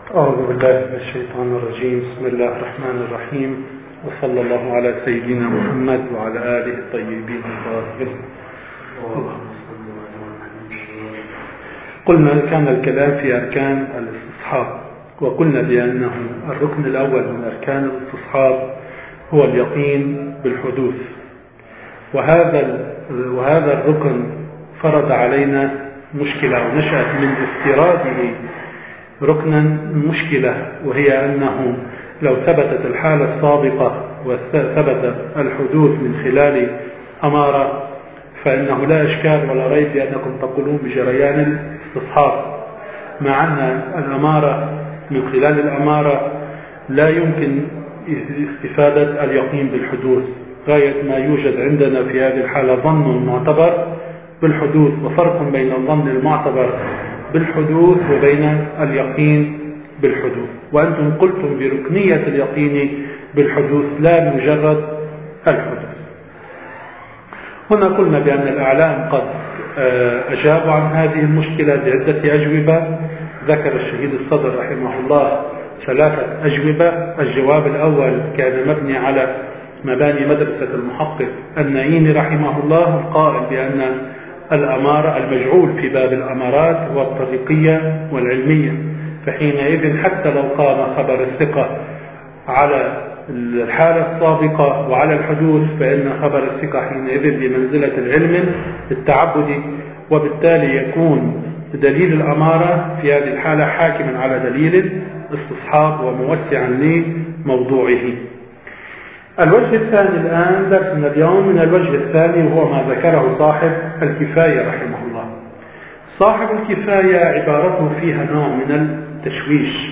أعوذ بالله من الشيطان الرجيم. بسم الله الرحمن الرحيم، وصلى الله على سيدنا محمد وعلى آله الطيبين الطاهرين. قلنا كان الكلام في أركان الاستصحاب، وقلنا بأنه الركن الأول من أركان الاستصحاب هو اليقين بالحدوث، وهذا الركن فرض علينا مشكلة ونشأت من افتراضه ركنا مشكلة، وهي أنه لو ثبتت الحالة السابقة وثبت الحدوث من خلال أمارة فإنه لا إشكال ولا ريب بأنكم تقولون بجريان الاستصحاب، مع أن الأمارة من خلال الأمارة لا يمكن استفادة اليقين بالحدوث. غاية ما يوجد عندنا في هذه الحالة ظن معتبر بالحدوث، وفرق بين الظن المعتبر بالحدوث وبين اليقين بالحدوث. وأنتم قلتم بركنية اليقين بالحدوث لا مجرد الحدوث. هنا قلنا بأن الأعلام قد أجابوا عن هذه المشكلة بعدة أجوبة. ذكر الشهيد الصدر رحمه الله 3 أجوبة. الجواب الأول كان مبني على مباني مدرسة المحقق النعيمي رحمه الله، القائل بأن الأمارة المجعول في باب الأمارات هو الطريقية والعلمية، فحينئذ حتى لو قام خبر الثقة على الحالة السابقة وعلى الحدوث فإن خبر الثقة حينئذ بمنزلة العلم التعبدي، وبالتالي يكون دليل الأمارة في هذه الحالة حاكما على دليل الاستصحاب وموسعا لموضوعه. الوجه الثاني الآن درسنا اليوم من الوجه الثاني، وهو ما ذكره صاحب الكفاية رحمه الله. صاحب الكفاية عبارته فيها نوع من التشويش،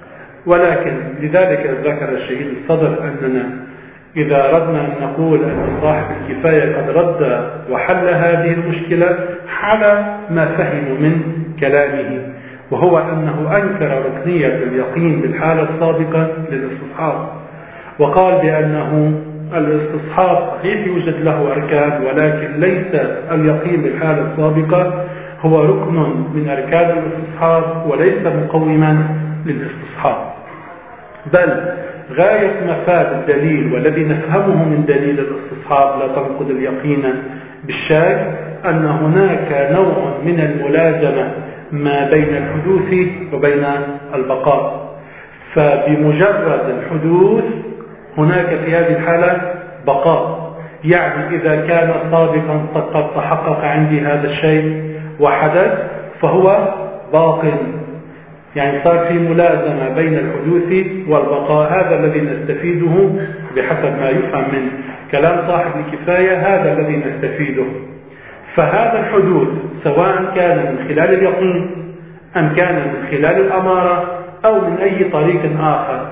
ولكن لذلك ذكر الشهيد الصدر أننا إذا أردنا أن نقول أن صاحب الكفاية قد رد وحل هذه المشكلة على ما فهموا من كلامه، وهو أنه أنكر ركنية اليقين بالحالة السابقة للاستصحاب، وقال بأنه الاستصحاب صحيح يوجد له أركان، ولكن ليس اليقين بالحالة السابقة هو ركن من أركان الاستصحاب وليس مقوما للاستصحاب، بل غاية مفاد الدليل والذي نفهمه من دليل الاستصحاب لا تنقض اليقين بالشك أن هناك نوع من الملازمة ما بين الحدوث وبين البقاء. فبمجرد الحدوث هناك في هذه الحالة بقاء، يعني إذا كان سابقا قد تحقق عندي هذا الشيء وحدث فهو باق، يعني صار في ملازمة بين الحدوث والبقاء. هذا الذي نستفيده بحسب ما يفهم من كلام صاحب الكفاية، هذا الذي نستفيده. فهذا الحدوث سواء كان من خلال اليقين أم كان من خلال الأمارة أو من أي طريق آخر،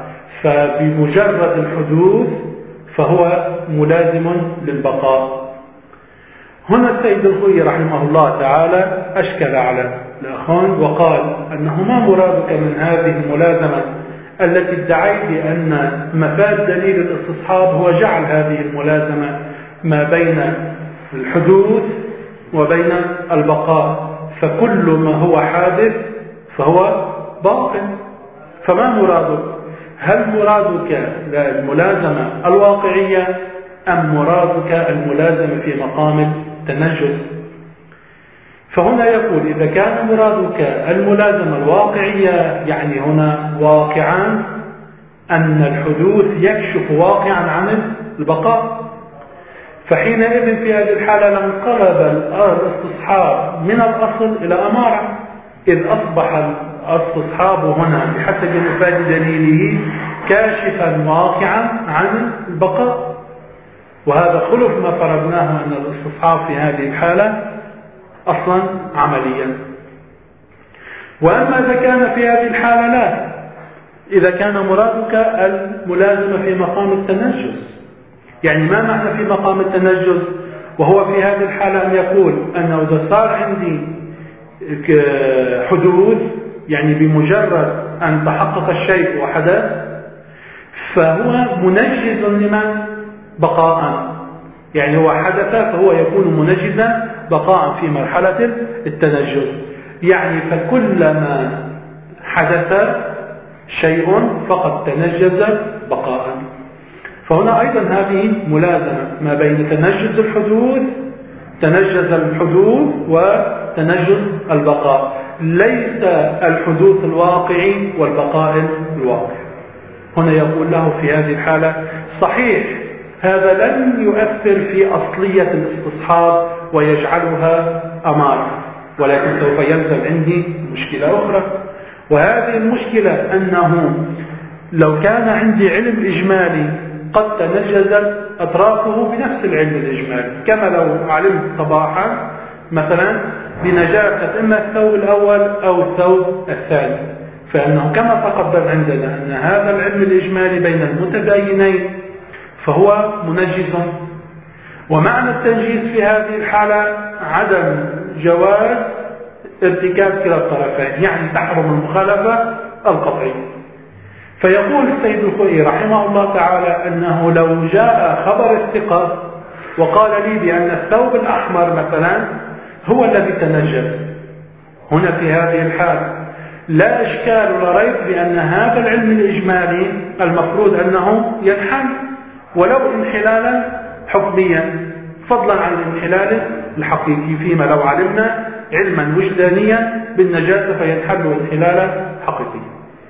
فبمجرد الحدوث فهو ملازم للبقاء. هنا السيد الخوئي رحمه الله تعالى أشكل على الأخوان وقال أنه ما مرادك من هذه الملازمة التي ادعيت أن مفاد دليل الاستصحاب هو جعل هذه الملازمة ما بين الحدوث وبين البقاء، فكل ما هو حادث فهو باق. فما مرادك؟ هل مرادك الملازمة الواقعية أم مرادك الملازمة في مقام التنجز؟ فهنا يقول إذا كان مرادك الملازمة الواقعية يعني هنا واقعا أن الحدوث يكشف واقعا عن البقاء، فحينئذ في هذه الحالة لانقلب الاستصحاب من الأصل إلى أمارة، إذ أصبح الاستصحاب هنا بحسب مفاد دليله كاشفا واقعا عن البقاء، وهذا خلف ما فرضناه أن الاستصحاب في هذه الحالة أصلا عمليا. وأما إذا كان في هذه الحالة لا، إذا كان مرادك الملازمة في مقام التنجز، يعني ما معنى في مقام التنجز؟ وهو في هذه الحالة أن يقول أنه إذا صار عندي حدوث يعني بمجرد أن تحقق الشيء وحدث فهو منجز لمن بقاء، يعني هو حدث فهو يكون منجزا بقاء في مرحلة التنجز. يعني فكلما حدث شيء فقد تنجز بقاء. فهنا أيضا هذه ملازمة ما بين تنجز الحدوث وتنجز البقاء، ليس الحدوث الواقعي والبقاء الواقع. هنا يقول له في هذه الحالة صحيح هذا لن يؤثر في أصلية الاستصحاب ويجعلها أمارة، ولكن سوف يلزم عندي مشكلة أخرى، وهذه المشكلة أنه لو كان عندي علم إجمالي قد تنجزت أطرافه بنفس العلم الإجمالي، كما لو علمت صباحا مثلا بنجاسة إما الثوب الأول أو الثوب الثاني، فإنه كما تقدم عندنا أن هذا العلم الإجمالي بين المتباينين فهو منجز. ومعنى التنجيز في هذه الحالة عدم جواز ارتكاب كلا الطرفين، يعني تحرم المخالفة القطعية. فيقول السيد الخوئي رحمه الله تعالى أنه لو جاء خبر الثقة وقال لي بأن الثوب الأحمر مثلا هو الذي تنجس، هنا في هذه الحالة لا إشكال ولا ريب بأن هذا العلم الإجمالي المفروض أنه ينحل ولو انحلالا حكميا، فضلا عن الانحلال الحقيقي، فيما لو علمنا علما وجدانيا بالنجاسة فينحل انحلالا حقيقيا.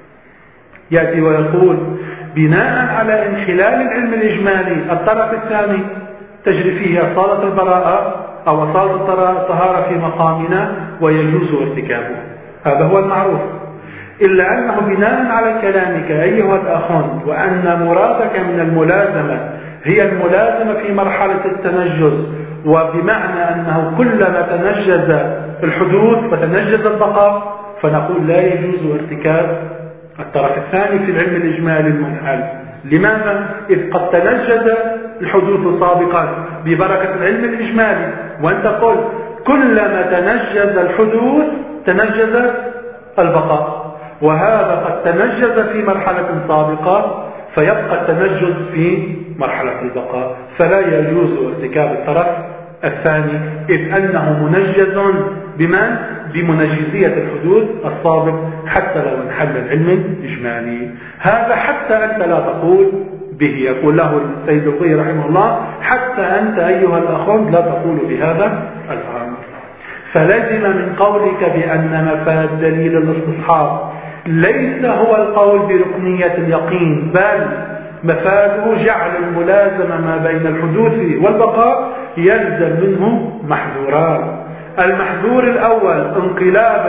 يأتي ويقول بناء على انحلال العلم الإجمالي الطرف الثاني تجري فيه أصالة البراءة أو أصالة الطهارة في مقامنا ويجوز ارتكابه، هذا هو المعروف. إلا أنه بناء على كلامك أيها الأخوان وأن مرادك من الملازمة هي الملازمة في مرحلة التنجز، وبمعنى أنه كلما تنجز الحدوث فتنجز البقاء، فنقول لا يجوز ارتكاب الطرف الثاني في العلم الإجمالي المنحل. لماذا؟ إذ قد تنجز الحدوث سابقا ببركة العلم الإجمالي، وأنت قلت كلما تنجز الحدوث تنجز البقاء، وهذا قد تنجز في مرحلة سابقة فيبقى التنجز في مرحلة البقاء، فلا يجوز ارتكاب الطرف الثاني إذ أنه منجز بمن؟ بمنجزية الحدوث السابق حتى لو انحل العلم الإجمالي. هذا حتى أنت لا تقول به، يقول له السيد الخوئي رحمه الله حتى أنت أيها الأخوان لا تقول بهذا الأمر. فلزم من قولك بأن مفاد دليل الاستصحاب ليس هو القول بركنية اليقين، بل مفاده جعل الملازمة ما بين الحدوث والبقاء يلزم منه محذوران. المحذور الأول انقلاب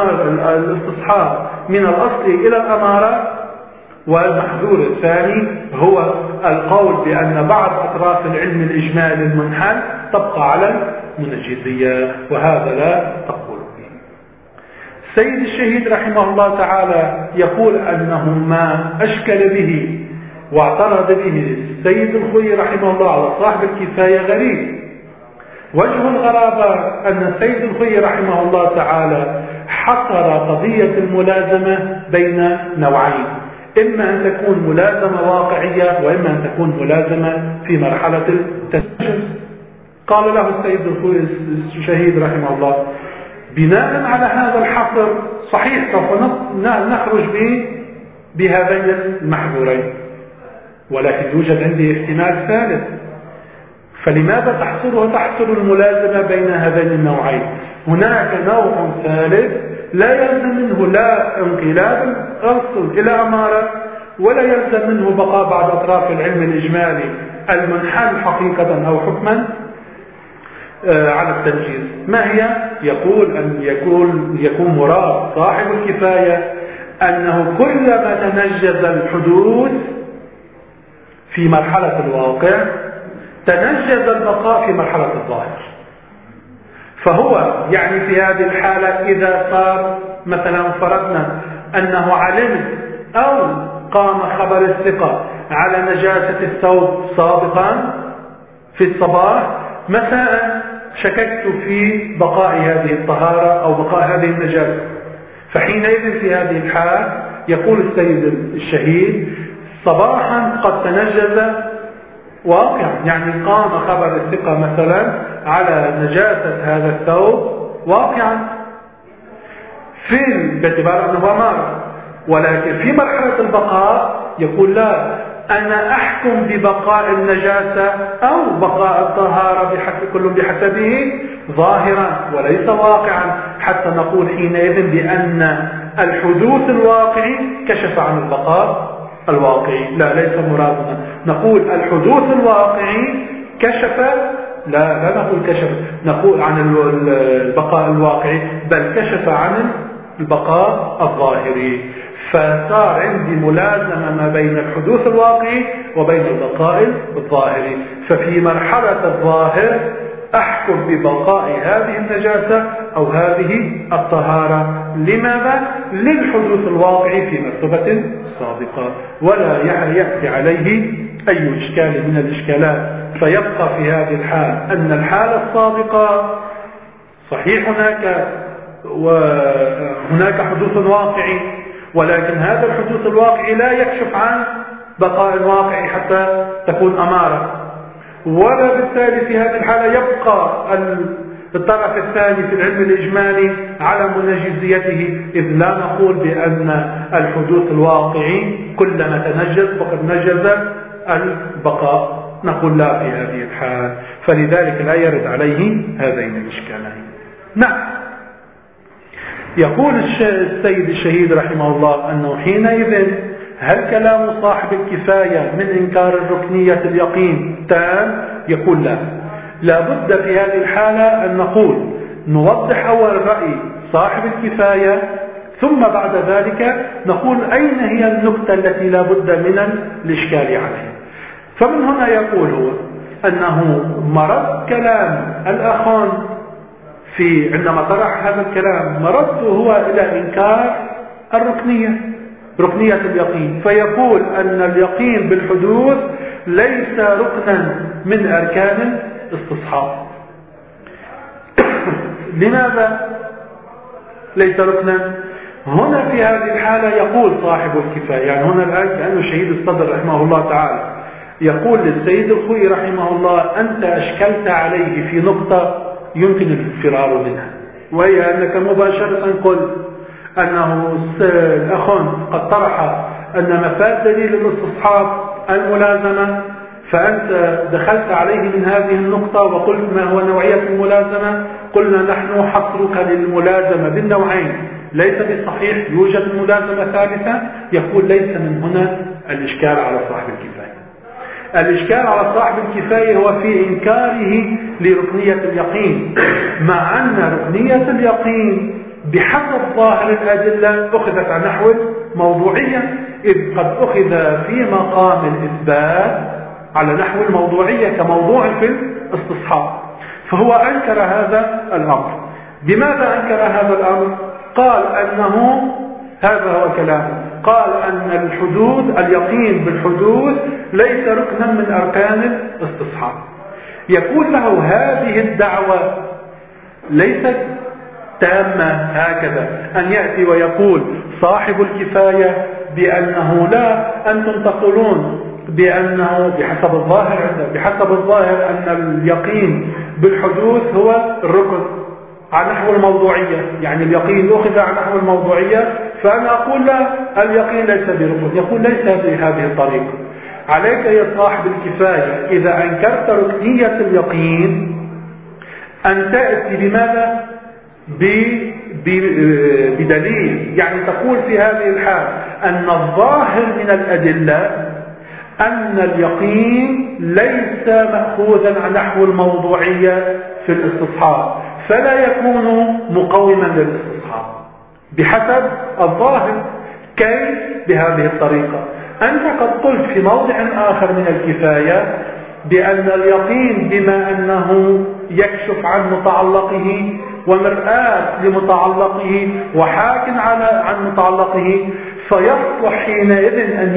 الاستصحاب من الأصل إلى الأمارة، والمحذور الثاني هو القول بأن بعض أطراف العلم الإجمالي المنحل تبقى على المنجزية، وهذا لا تقول به. السيد الشهيد رحمه الله تعالى يقول أنه ما أشكل به واعترض به السيد الخوئي رحمه الله على صاحب الكفاية غريب. وجه الغرابة أن السيد الخوئي رحمه الله تعالى حصر قضية الملازمة بين نوعين، إما أن تكون ملازمة واقعية وإما أن تكون ملازمة في مرحلة التنجز. قال له السيد الخوئي الشهيد رحمه الله بناء على هذا الحصر صحيح سوف نخرج بهذين المحظورين، ولكن يوجد عندي احتمال ثالث. فلماذا تحصر الملازمة بين هذين النوعين؟ هناك نوع ثالث لا يلزم منه لا انقلاب الأصل إلى أمارة ولا يلزم منه بقاء بعض أطراف العلم الإجمالي المنحل حقيقة أو حكما على التنجيز. ما هي؟ يقول أن يكون مراد صاحب الكفاية أنه كلما تنجز الحدوث في مرحلة الواقع تنجز البقاء في مرحلة الظاهر. فهو يعني في هذه الحالة إذا صار مثلا فرضنا أنه علم أو قام خبر الثقة على نجاسة الثوب سابقا في الصباح، مساء شككت في بقاء هذه الطهارة أو بقاء هذه النجاسة، فحينئذ في هذه الحال يقول السيد الشهيد صباحا قد تنجز واقعا، يعني قام خبر الثقة مثلا على نجاسة هذا الثوب واقعا في باعتبار أنه أمارة، ولكن في مرحلة البقاء يقول لا، أنا أحكم ببقاء النجاسة أو بقاء الطهارة كل بحسبه ظاهرا وليس واقعا، حتى نقول حينئذ بأن الحدوث الواقعي كشف عن البقاء الواقعي. لا، ليس مرادنا نقول الحدوث الواقعي كشف، لا نقول كشف، نقول عن البقاء الواقعي، بل كشف عن البقاء الظاهري. فصار عندي ملازمة ما بين الحدوث الواقعي وبين البقاء الظاهري. ففي مرحلة الظاهر أحكم ببقاء هذه النجاسة أو هذه الطهارة. لماذا؟ للحدوث الواقعي في مرتبة سابقة، ولا يأتي عليه أي إشكال من الإشكالات. فيبقى في هذه الحال أن الحالة السابقة صحيح هناك حدوث واقعي، ولكن هذا الحدوث الواقعي لا يكشف عن بقاء الواقع حتى تكون أمارة، ولا بالتالي في هذه الحالة يبقى الطرف الثاني في العلم الإجمالي على منجزيته، إذ لا نقول بأن الحدوث الواقعي كلما تنجز فقد نجز البقاء، نقول لا في هذه الحال. فلذلك لا يرد عليه هذين الإشكالين. نعم. يقول السيد الشهيد رحمه الله أنه حينئذ هل كلام صاحب الكفاية من إنكار الركنية اليقين تام؟ يقول لا بد في هذه الحالة أن نقول نوضح أول رأي صاحب الكفاية، ثم بعد ذلك نقول أين هي النقطة التي لا بد من الإشكال عليها. فمن هنا يقول هو أنه مرد كلام الأخوان عندما طرح هذا الكلام مرده هو إلى إنكار ركنية اليقين، فيقول أن اليقين بالحدوث ليس ركنا من أركان الاستصحاب. لماذا ليس ركنا؟ هنا في هذه الحالة يقول صاحب الكفاية، يعني هنا الآن كأنه شهيد الصدر رحمه الله تعالى يقول للسيد الخوئي رحمه الله أنت أشكلت عليه في نقطة يمكن الفرار منها، وهي أنك مباشرة قلت أنه الأخ قد طرح أن مفاد دليل الاستصحاب الملازمة، فأنت دخلت عليه من هذه النقطة وقلت ما هو نوعية الملازمة. قلنا نحن حصرك للملازمة بالنوعين ليس بصحيح، يوجد ملازمة ثالثة. يقول ليس من هنا الإشكال على صاحب الكفاية. الإشكال على صاحب الكفاية هو في إنكاره لركنية اليقين، مع أن ركنية اليقين بحسب ظاهر الأدلة أخذت عن نحو موضوعية، إذ قد أخذ في مقام الإثبات على نحو الموضوعية كموضوع في الاستصحاب. فهو أنكر هذا الأمر. بماذا أنكر هذا الأمر؟ قال أنه هذا هو كلامه، قال أن اليقين بالحدوث ليس ركنا من أركان الاستصحاب. يقول له هذه الدعوة ليست تامة هكذا أن يأتي ويقول صاحب الكفاية بأنه لا، أنتم تقولون بأنه بحسب الظاهر أن اليقين بالحدوث هو الركن على نحو الموضوعية، يعني اليقين أخذ على نحو الموضوعية، فأنا أقول لا، اليقين ليس بركن. يقول ليس بهذه الطريقة. عليك يا صاحب الكفاية إذا أنكرت ركنية اليقين أن تأتي بماذا؟ بدليل، يعني تقول في هذه الحال أن الظاهر من الأدلة أن اليقين ليس مأخوذا عن نحو الموضوعية في الاستصحاب، فلا يكون مقوما للاستصحاب بحسب الظاهر. كيف؟ بهذه الطريقة. أنت قد قلت في موضع آخر من الكفاية بأن اليقين بما أنه يكشف عن متعلقه ومرآة لمتعلقه وحاكم عن متعلقه، فيصلح حينئذ أن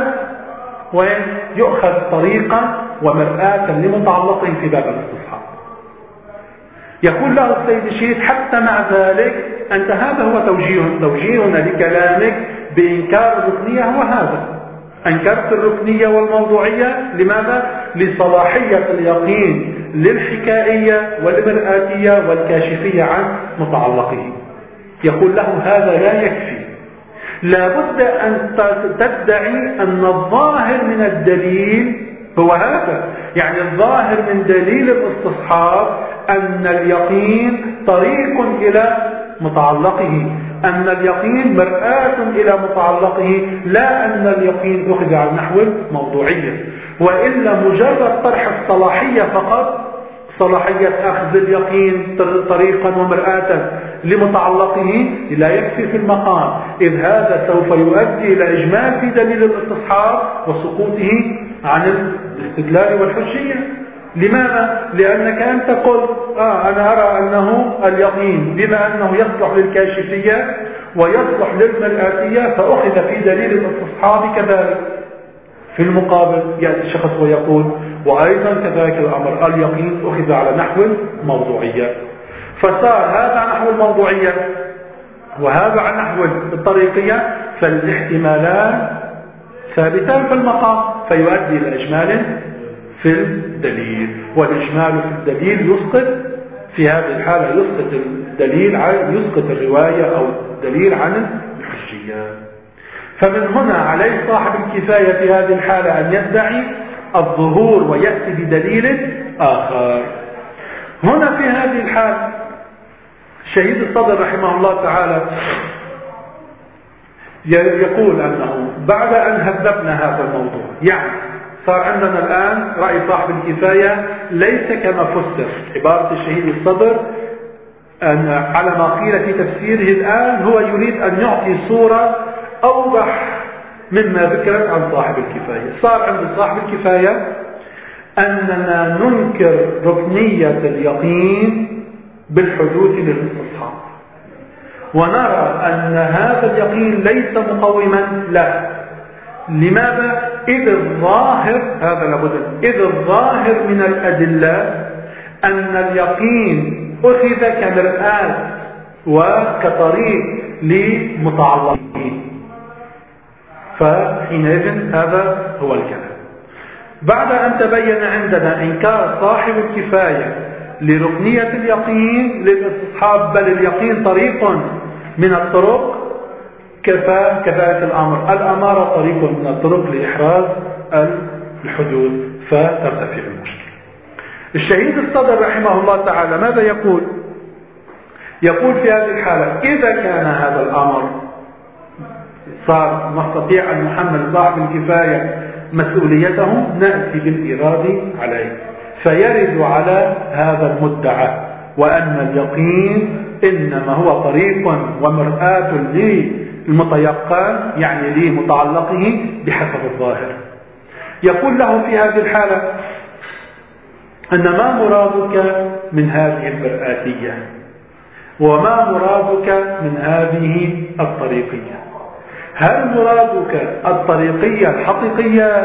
يؤخذ طريقا ومرآة لمتعلقه في باب الاستصحاب. يقول له السيد الشهيد حتى مع ذلك أنت هذا هو توجيهنا لكلامك بإنكار الركنية، هو هذا أنكرت الركنية والموضوعية. لماذا؟ لصلاحية اليقين للحكائية والمرآتية والكاشفية عن متعلقه. يقول له هذا لا يكفي، لابد أن تدعي أن الظاهر من الدليل هو هذا. يعني الظاهر من دليل الاستصحاب أن اليقين طريق إلى متعلقه، أن اليقين مرآة إلى متعلقه، لا أن اليقين أخذ على نحو الموضوعية. وإلا مجرد طرح الصلاحية فقط، صلاحية أخذ اليقين طريقا ومرآة لمتعلقه، لا يكفي في المقام، إذ هذا سوف يؤدي إلى إجمال في دليل الاستصحاب وسقوطه عن الاستدلال والحجية. لماذا؟ لأنك أنت قلت أنا أرى أنه اليقين بما أنه يصلح للكاشفية ويصلح للمرآتية فأخذ في دليل الاستصحاب كذلك. في المقابل يأتي شخص ويقول وأيضا كذلك الأمر، اليقين أخذ على نحو الموضوعية، فصار هذا على نحو الموضوعية وهذا على نحو الطريقية، فالاحتمالان ثابتان في المقام، فيؤدي إلى إجمال في الدليل. والإجمال في الدليل يسقط في هذه الحالة، يسقط الدليل يسقط الرواية أو الدليل عن الحجية. فمن هنا عليه صاحب الكفاية في هذه الحالة أن يدعي الظهور ويأتي بدليل آخر. هنا في هذه الحالة شهيد الصدر رحمه الله تعالى يقول أنه بعد أن هذبنا هذا الموضوع، يعني صار عندنا الآن رأي صاحب الكفاية ليس كما فسر عبارة الشهيد الصدر، أن على ما قيل في تفسيره الآن هو يريد أن يعطي صورة أوضح مما ذكرت عن صاحب الكفاية. صار عند صاحب الكفاية أننا ننكر ركنية اليقين بالحدوث للاستصحاب، ونرى أن هذا اليقين ليس مقوما له. لماذا؟ إذ الظاهر هذا لابد، إذ الظاهر من الأدلة أن اليقين أخذ كمرآة وكطريق لمتعلقين، فحينئذ هذا هو الكلام. بعد أن تبين عندنا إنكار صاحب الكفاية لركنية اليقين للاستصحاب، بل اليقين طريق من الطرق، كذلك الأمر، الأمارة طريق من الطرق لإحراز الحدود، فترتفع المشكلة. الشهيد الصدر رحمه الله تعالى ماذا يقول؟ يقول في هذه الحالة إذا كان هذا الأمر صار نستطيع أن نحمل صاحب الكفاية مسؤوليته، نأتي بالإرادة عليه، فيرد على هذا المدعى وأن اليقين إنما هو طريق ومرآة للمتيقن، يعني لمتعلقه بحسب الظاهر. يقول له في هذه الحالة أن ما مرادك من هذه المرآتية وما مرادك من هذه الطريقية؟ هل مرادك الطريقية الحقيقية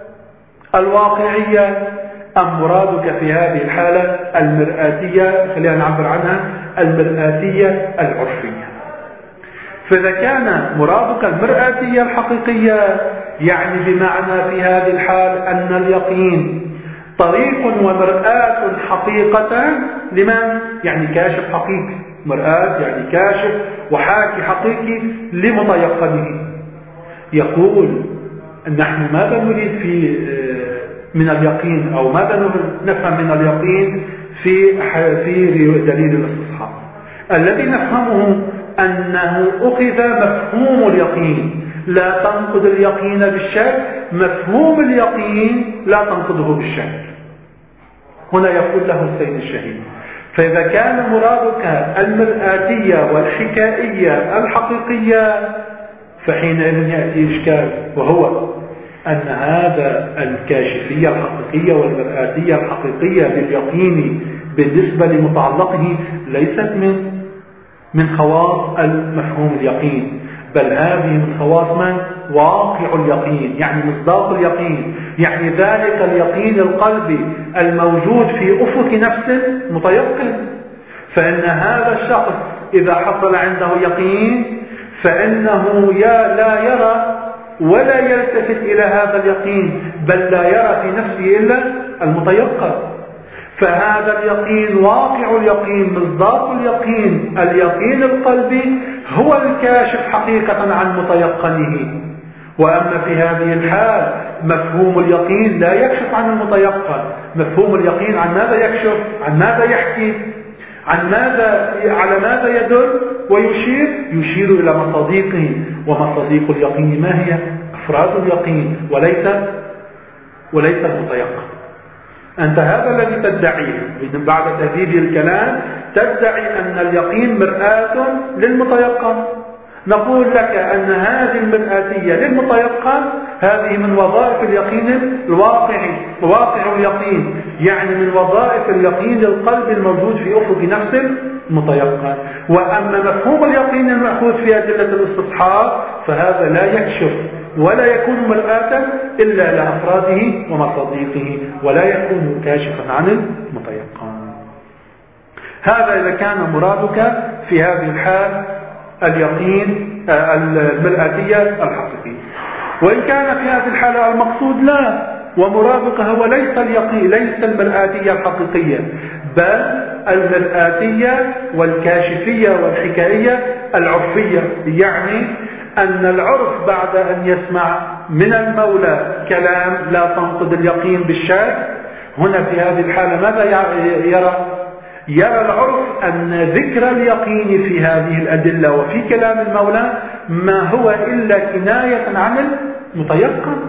الواقعية أم مرادك في هذه الحالة المرآتية، خلينا نعبر عنها المرآتية العرفية؟ فإذا كان مرادك المرآتية الحقيقية يعني بمعنى في هذه الحال أن اليقين طريق ومرآة حقيقة لمن؟ يعني كاشف حقيقي، مرآة يعني كاشف وحاكي حقيقي لمتيقنه. يقول نحن ماذا نريد من اليقين، أو ماذا نفهم من اليقين في دليل الاستصحاب؟ الذي نفهمه أنه أخذ مفهوم اليقين، لا تنقض اليقين بالشك، مفهوم اليقين لا تنقضه بالشك. هنا يقول له السيد الشهيد فإذا كان مرادك المرآتية والحكائية الحقيقية فحينئذ يأتي إشكال، وهو أن هذا الكاشفية الحقيقية والمرآتية الحقيقية باليقين بالنسبة لمتعلقه ليست من خواص المفهوم اليقين، بل هذه من خواص من؟ واقع اليقين، يعني مصداق اليقين، يعني ذلك اليقين القلبي الموجود في أفق نفسه متيقن. فإن هذا الشخص إذا حصل عنده يقين فإنه لا يرى ولا يلتفت إلى هذا اليقين، بل لا يرى في نفسه إلا المتيقن. فهذا اليقين واقع اليقين، مصداق اليقين، اليقين القلبي، هو الكاشف حقيقة عن متيقنه. وأما في هذه الحال مفهوم اليقين لا يكشف عن المتيقن. مفهوم اليقين عن ماذا يكشف؟ عن ماذا يحكي؟ على ماذا يدل ويشير إلى مصادقه. ومصادق اليقين ما هي؟ أفراد اليقين وليس المتيقن. أنت هذا الذي تدعيه بعد تهذيب الكلام، تدعي أن اليقين مرآة للمتيقن. نقول لك أن هذه المرآتية للمتيقن هذه من وظائف اليقين الواقعي، واقع اليقين، يعني من وظائف اليقين للقلب الموجود في أفق نفس المتيقن. وأما مفهوم اليقين المأخوذ في أدلة الاستصحاب فهذا لا يكشف ولا يكون مرآة إلا لأفراده ومصادقه، ولا يكون كاشفا عن المتيقن. هذا إذا كان مرادك في هذه الحال اليقين المرآتية الحقيقية. وإن كان في هذه الحالة المقصود لا، ومرادك هو ليس اليقين، ليس المرآتية الحقيقية، بل المرآتية والكاشفية والحكائية العرفية. يعني أن العرف بعد أن يسمع من المولى كلام لا تنقض اليقين بالشك، هنا في هذه الحالة ماذا يرى العرف أن ذكر اليقين في هذه الأدلة وفي كلام المولى ما هو إلا كناية عن المتيقن،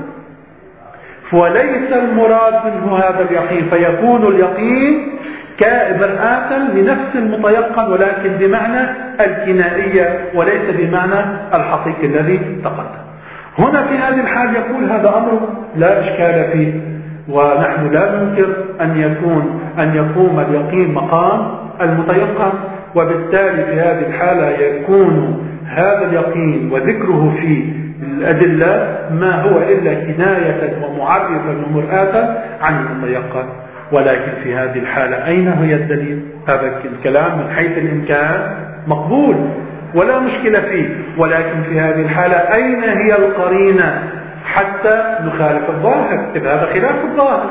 وليس المراد منه هذا اليقين، فيكون اليقين كمرآة لنفس المتيقن ولكن بمعنى الكنائية وليس بمعنى الحقيقي الذي تقدم. هنا في هذه الحال يقول هذا أمر لا إشكال فيه، ونحن لا ننكر أن يقوم اليقين مقام المتيقن، وبالتالي في هذه الحالة يكون هذا اليقين وذكره في الأدلة ما هو إلا كناية ومعرفا ومرآة عن المتيقن. ولكن في هذه الحالة أين هي الدليل؟ هذا الكلام من حيث الإمكان مقبول ولا مشكلة فيه، ولكن في هذه الحالة أين هي القرينة حتى نخالف الظاهر؟ إذا هذا خلاف الظاهر.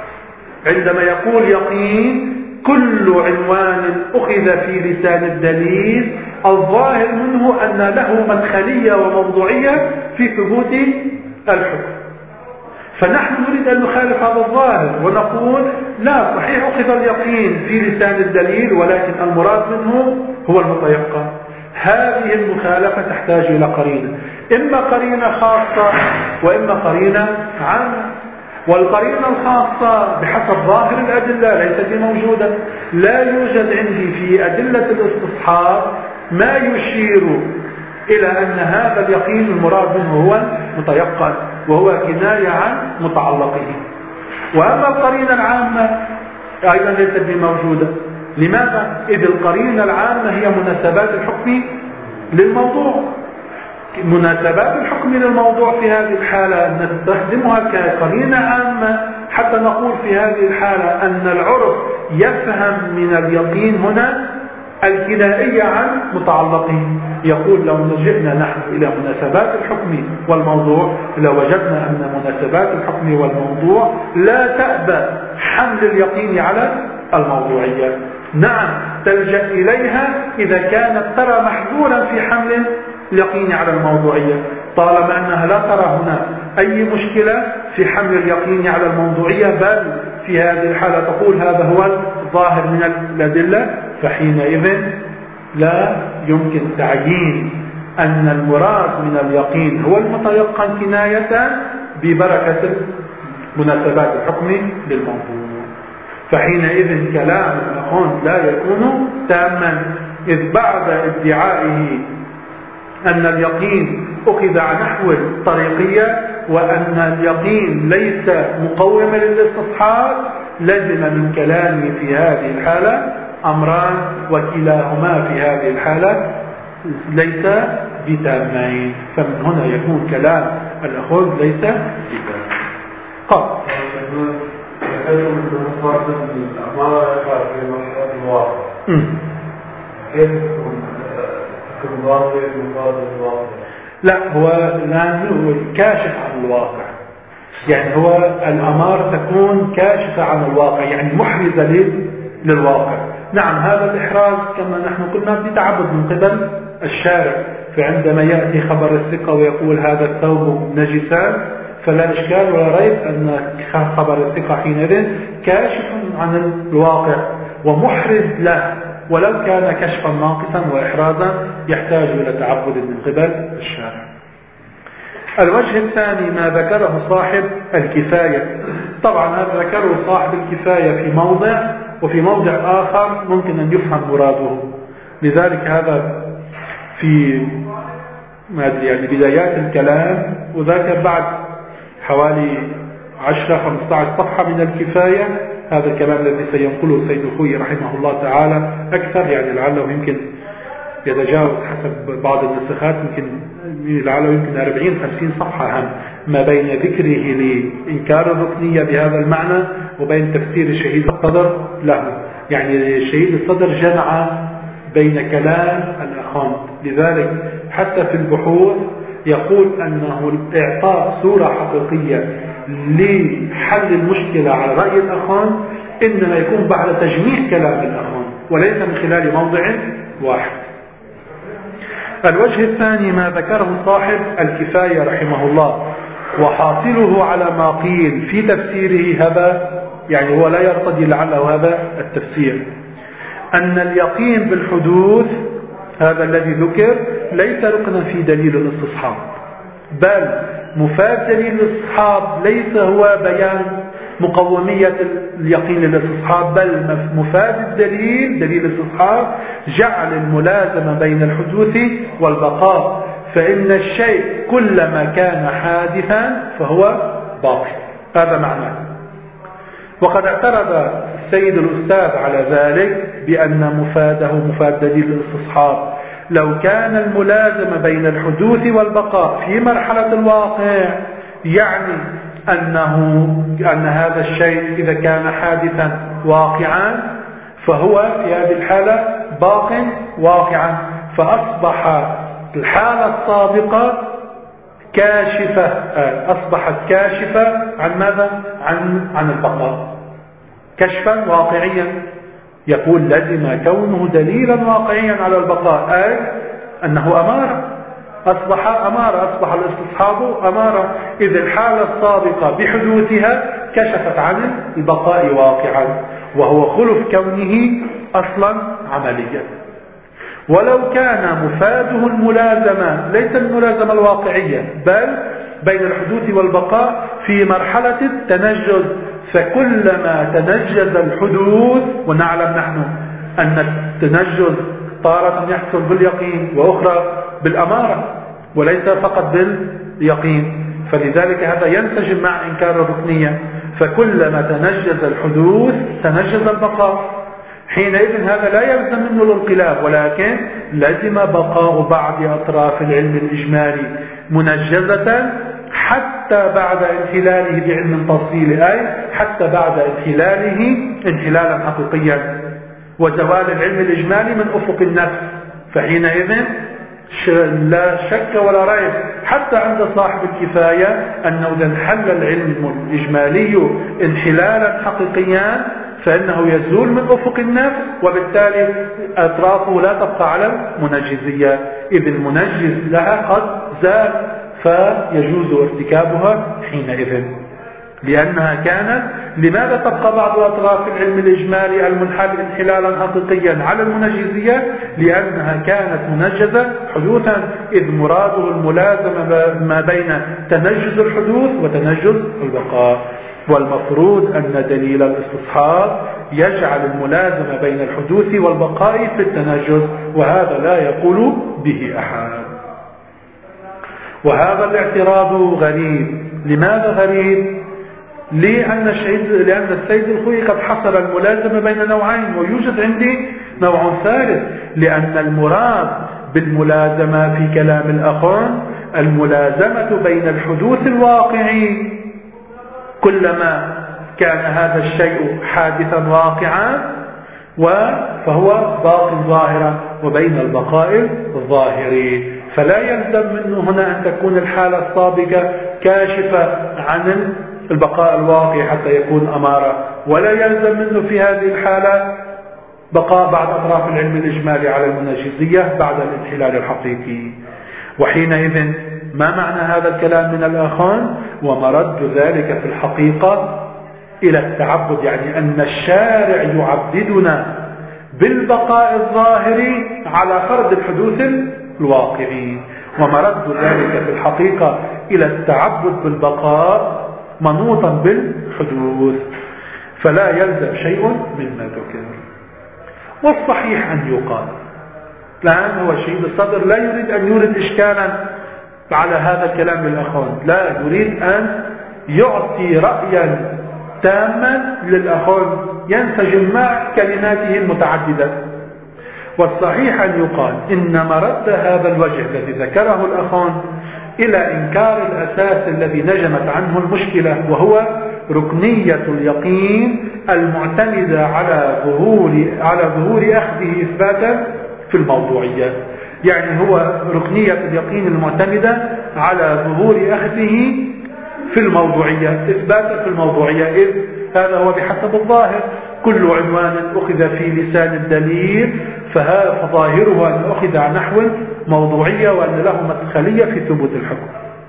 عندما يقول يقين كل عنوان أخذ في لسان الدليل الظاهر منه أن له مدخلية وموضوعية في ثبوت الحكم، فنحن نريد أن نخالف هذا الظاهر ونقول لا، صحيح أخذ اليقين في لسان الدليل ولكن المراد منه هو المتيقن. هذه المخالفة تحتاج إلى قرينة، إما قرينة خاصة وإما قرينة عامة. والقرينة الخاصة بحسب ظاهر الأدلة ليست موجودة. لا يوجد عندي في أدلة الاستصحاب ما يشير إلى أن هذا اليقين المراد منه هو متيقن، وهو كناية عن متعلقه. وأما القرينة العامة أيضا ليست بموجودة. لماذا؟ إذ القرينة العامة هي مناسبات الحكم للموضوع. مناسبات الحكم للموضوع في هذه الحالة نستخدمها كقرينة عامة حتى نقول في هذه الحالة أن العرف يفهم من اليقين هنا الكنائية عن متعلقه. يقول لو نجئنا نحن إلى مناسبات الحكم والموضوع لوجدنا أن مناسبات الحكم والموضوع لا تأبى حمل اليقين على الموضوعية. نعم تلجأ إليها إذا كانت ترى محذورا في حمل اليقين على الموضوعية، طالما أنها لا ترى هنا أي مشكلة في حمل اليقين على الموضوعية، بل في هذه الحالة تقول هذا هو الظاهر من الأدلة، فحينئذ لا يمكن تعيين أن المراد من اليقين هو المتيقن كناية ببركة مناسبات الحكم للموضوع. فحينئذ كلام الأخوان لا يكون تاما، إذ بعد ادعائه أن اليقين أخذ عن نحو الطريقية وأن اليقين ليس مقوما للاستصحاب، لزم من كلامه في هذه الحالة أمران، وكلاهما في هذه الحالة ليس بتامين. فمن هنا يكون كلام الأخوذ ليس بتامين. قال لا، هو الآن كاشف عن الواقع، يعني هو الأمارة تكون كاشفة عن الواقع، يعني محرزة للواقع. نعم هذا الإحراز كما نحن قلنا بتعبد من قبل الشارع، فعندما يأتي خبر الثقة ويقول هذا الثوب نجسان فلا إشكال ولا ريب أن خبر الثقة حينئذ كاشف عن الواقع ومحرز له، ولو كان كشفا ناقصا وإحرازا يحتاج إلى تعبد من قبل الشارع. الوجه الثاني ما ذكره صاحب الكفاية. طبعا هذا ذكره صاحب الكفاية في موضع، وفي موضع آخر ممكن أن يفهم مراده، لذلك هذا في يعني بدايات الكلام، وذاك بعد حوالي 10-15 صفحة من الكفاية هذا الكلام الذي سينقله السيد الخوئي رحمه الله تعالى أكثر، يعني لعله يمكن يتجاوز حسب بعض النسخات لعله يمكن 40-50 صفحة هم ما بين ذكره لإنكار الركنية بهذا المعنى وبين تفسير شهيد الصدر له. يعني شهيد الصدر جمع بين كلام الأخوان، لذلك حتى في البحوث يقول أنه إعطاء صورة حقيقية لحل المشكلة على رأي الأخوان إنما يكون بعد تجميع كلام الأخوان وليس من خلال موضع واحد. الوجه الثاني ما ذكره صاحب الكفاية رحمه الله، وحاصله على ما قيل في تفسيره هذا، يعني هو لا يرتضي لعله هذا التفسير، أن اليقين بالحدوث هذا الذي ذكر ليس ركنا في دليل الاستصحاب، بل مفاد دليل الاستصحاب ليس هو بيان مقومية اليقين للاستصحاب، بل مفاد الدليل دليل الاستصحاب جعل الملازمة بين الحدوث والبقاء، فإن الشيء كلما كان حادثا فهو باقي، هذا معناه. وقد اعترض السيد الأستاذ على ذلك بأن مفاده مفاد دليل الاستصحاب لو كان الملازمة بين الحدوث والبقاء في مرحلة الواقع، يعني أن هذا الشيء إذا كان حادثا واقعا فهو في هذه الحالة باق واقعا، فأصبح الحالة السابقة كاشفة، أصبحت كاشفة عن ماذا؟ عن البقاء كشفا واقعيا. يقول لزم كونه دليلا واقعيا على البقاء، أي أنه أمارة، أصبح أمارة، أصبح الاستصحاب أمارة، إذ الحالة السابقة بحدوثها كشفت عن البقاء واقعا، وهو خلف كونه أصلا عمليا. ولو كان مفاده الملازمة ليس الملازمة الواقعية، بل بين الحدوث والبقاء في مرحلة التنجز، فكلما تنجز الحدوث، ونعلم نحن أن التنجز تارة يحصل باليقين وأخرى بالأمارة وليس فقط باليقين، فلذلك هذا ينسجم مع إنكار الركنية، فكلما تنجز الحدوث تنجز البقاء، حينئذ هذا لا يلزم منه الانقلاب، ولكن لزم بقاء بعض أطراف العلم الإجمالي منجزة حتى بعد انحلاله بعلم تفصيل، أي حتى بعد انحلاله انحلالا حقيقيا وزوال العلم الإجمالي من أفق النفس، فحينئذ لا شك ولا ريب حتى عند صاحب الكفاية أنه إذا انحل العلم الإجمالي انحلالا حقيقيا فإنه يزول من أفق النفس، وبالتالي أطرافه لا تبقى على المنجزية، إذ المنجز لها قد زال، فيجوز ارتكابها حينئذ، لأنها كانت لماذا تبقى بعض أطراف العلم الإجمالي المنحل انحلالا حقيقيا على المنجزية؟ لأنها كانت منجزة حدوثا، إذ مراده الملازمة ما بين تنجز الحدوث وتنجز البقاء، والمفروض أن دليل الاستصحاب يجعل الملازمة بين الحدوث والبقاء في التنجز، وهذا لا يقول به أحد. وهذا الاعتراض غريب. لماذا غريب؟ لأن السيد الخوئي قد حصر الملازمة بين نوعين، ويوجد عندي نوع ثالث، لأن المراد بالملازمة في كلام الأخوان الملازمة بين الحدوث الواقعي، كلما كان هذا الشيء حادثا واقعا فهو باق ظاهرا، وبين البقاء الظاهري، فلا يلزم منه هنا أن تكون الحالة السابقة كاشفة عن البقاء الواقع حتى يكون أمارة، ولا يلزم منه في هذه الحالة بقاء بعض أطراف العلم الإجمالي على المناجزية بعد الانحلال الحقيقي. وحينئذ ما معنى هذا الكلام من الآخوان؟ ومرد ذلك في الحقيقة إلى التعبد، يعني أن الشارع يعبدنا بالبقاء الظاهري على فرض الحدوث الواقعي، ومرد ذلك في الحقيقة إلى التعبد بالبقاء منوطا بالحدوث، فلا يلزم شيء مما ذكر. والصحيح أن يقال، الآن هو شهيد الصدر لا يريد أن يورد إشكالا على هذا الكلام للأخوان، لا يريد أن يعطي رأيا تاما للأخوان ينسجم مع كلماته المتعددة. والصحيح أن يقال إن مرد هذا الوجه الذي ذكره الأخوان إلى إنكار الأساس الذي نجمت عنه المشكلة، وهو ركنية اليقين المعتمدة على ظهور أخذه إثباتا في الموضوعية. يعني هو ركنية اليقين المعتمدة على ظهور أخذه في الموضوعية، إثباتا في الموضوعية، إذ هذا هو بحسب الظاهر، كل عنوان أخذ في لسان الدليل فظاهره أن أخذ عن نحو موضوعية وأن له مدخلية في ثبوت الحكم.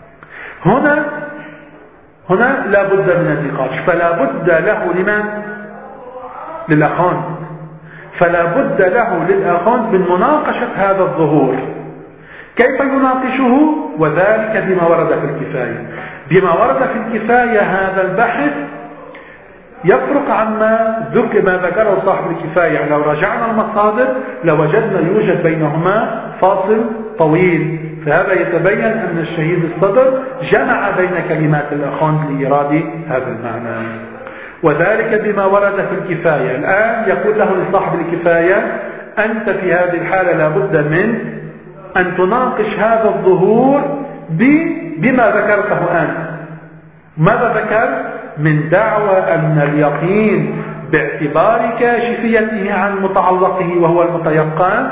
هنا لا بد من النقاش، فلا بد له للأخوان، فلا بد له للأخوان من مناقشة هذا الظهور. كيف يناقشه؟ وذلك بما ورد في الكفاية. بما ورد في الكفاية هذا البحث يفرق عما ذكره صاحب الكفاية. يعني لو رجعنا المصادر لوجدنا يوجد بينهما فاصل طويل، فهذا يتبين أن الشهيد الصدر جمع بين كلمات الأخوان لإيراد هذا المعنى، وذلك بما ورد في الكفاية. الآن يقول له لصاحب الكفاية أنت في هذه الحالة لابد من أن تناقش هذا الظهور بما ذكرته أنت. ماذا ذكر؟ من دعوى أن اليقين باعتبار كاشفيته عن متعلقه وهو المتيقن